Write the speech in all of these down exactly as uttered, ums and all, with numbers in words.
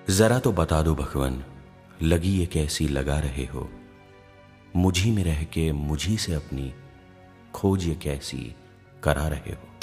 जरा तो बता दो भगवन, लगी ये कैसी लगा रहे हो। मुझी में रह के मुझी से अपनी खोज ये कैसी करा रहे हो।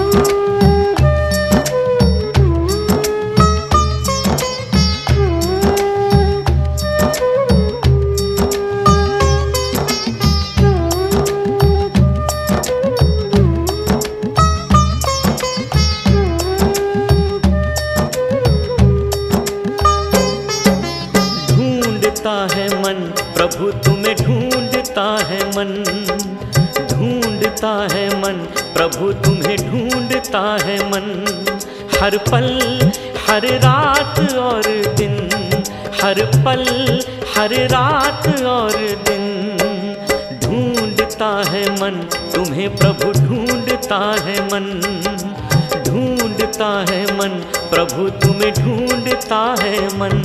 है मन प्रभु तुम्हें ढूंढता है मन, ढूंढता है मन प्रभु तुम्हें ढूंढता है मन। हर पल हर रात और दिन, हर पल हर रात और दिन ढूंढता है मन तुम्हें प्रभु ढूंढता है मन, ढूंढता है मन प्रभु तुम्हें ढूंढता है मन।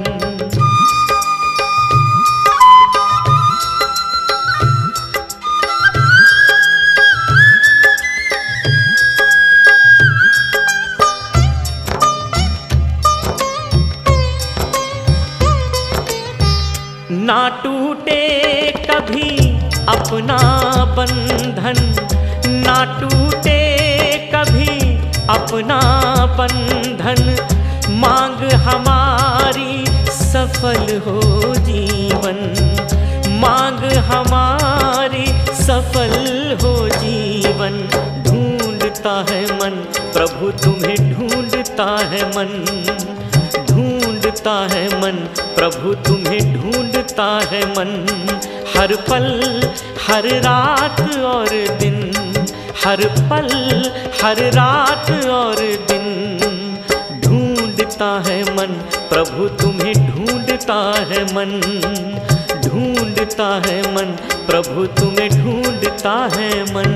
ना टूटे कभी अपना बंधन, ना टूटे कभी अपना बंधन। मांग हमारी सफल हो जीवन, मांग हमारी सफल हो जीवन। ढूंढता है मन प्रभु तुम्हें ढूंढता है मन, ढूंढता है मन प्रभु तुम्हें ढूंढता है मन। हर पल हर रात और दिन, हर पल हर रात और दिन ढूंढता है मन प्रभु तुम्हें ढूंढता है मन, ढूंढता है मन प्रभु तुम्हें ढूंढता है मन।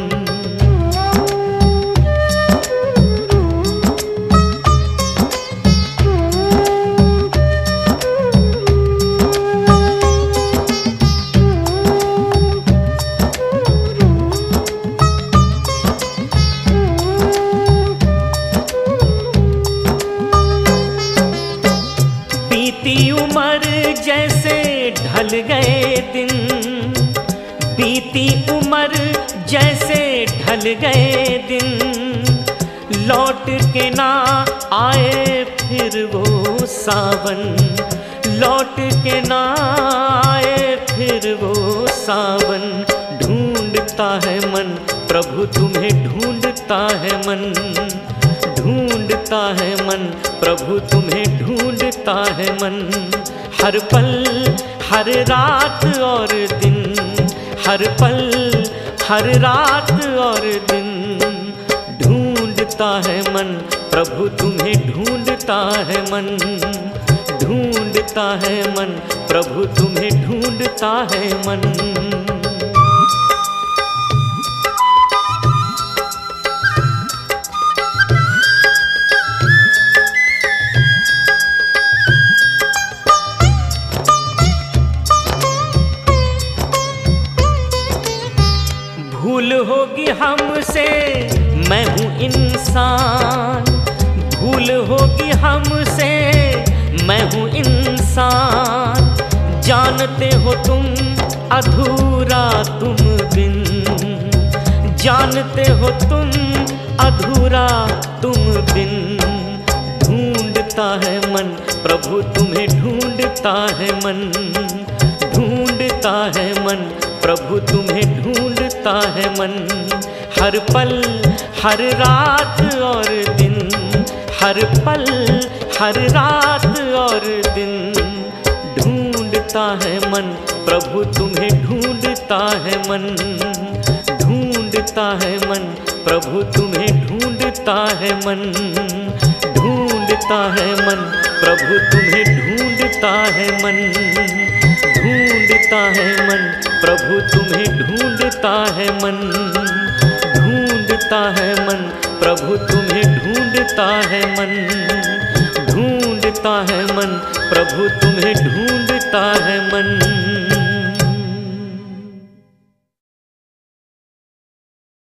बीती उम्र जैसे ढल गए दिन, बीती उम्र जैसे ढल गए दिन। लौट के ना आए फिर वो सावन, लौट के ना आए फिर वो सावन। ढूंढता है मन प्रभु तुम्हें ढूंढता है मन, ढूंढता है मन प्रभु तुम्हें ढूंढता है मन। हर पल हर रात और दिन, हर पल हर रात और दिन ढूंढता है मन प्रभु तुम्हें ढूंढता है मन, ढूंढता है मन प्रभु तुम्हें ढूंढता है मन। भूल होगी हमसे मैं हूँ इंसान, भूल होगी हमसे मैं हूँ इंसान। जानते हो तुम अधूरा तुम बिन, जानते हो तुम अधूरा तुम बिन। ढूंढता है मन प्रभु तुम्हें ढूंढता है मन, ढूंढता है मन प्रभु तुम्हें ढूंढता है मन। हर पल हर रात और दिन, हर पल हर रात और दिन ढूंढता है मन प्रभु तुम्हें ढूंढता है मन, ढूंढता है मन प्रभु तुम्हें ढूंढता है मन, ढूंढता है मन प्रभु तुम्हें ढूंढता है मन, ढूंढता है मन प्रभु तुम्हें ढूंढता है मन, ढूंढता है मन प्रभु तुम्हें ढूंढता है मन, ढूंढता है मन प्रभु तुम्हें ढूंढता है मन।